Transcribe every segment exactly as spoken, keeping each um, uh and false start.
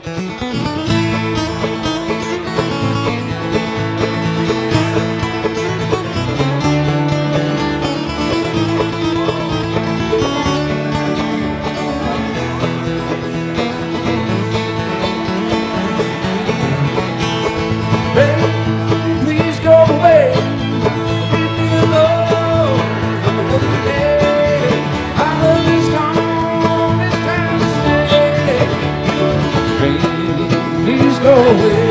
Please go away. Leave me alone another day. My love is gone, it's time to stay. Baby, please go away.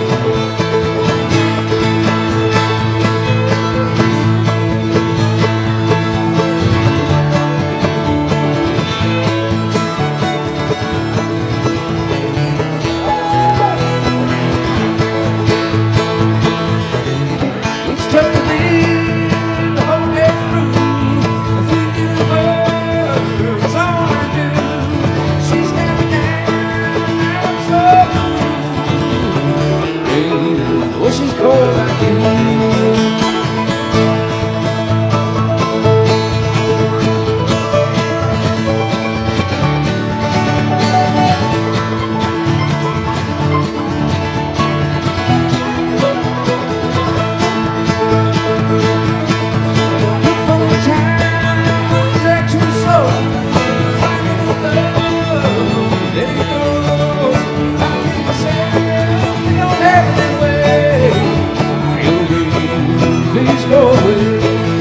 It's tough to live the whole day through. Thinking of her is all I do. She's got me down, I'm so blue. Baby, oh, she's cold like you. Please go away.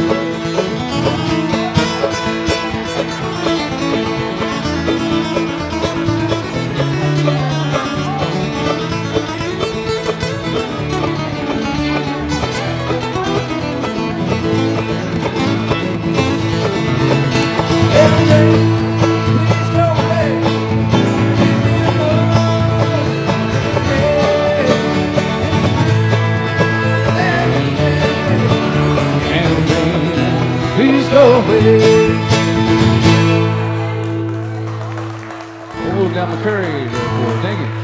Every day, please go away. Leave me alone. Please go away. Old down McCurry, thank you.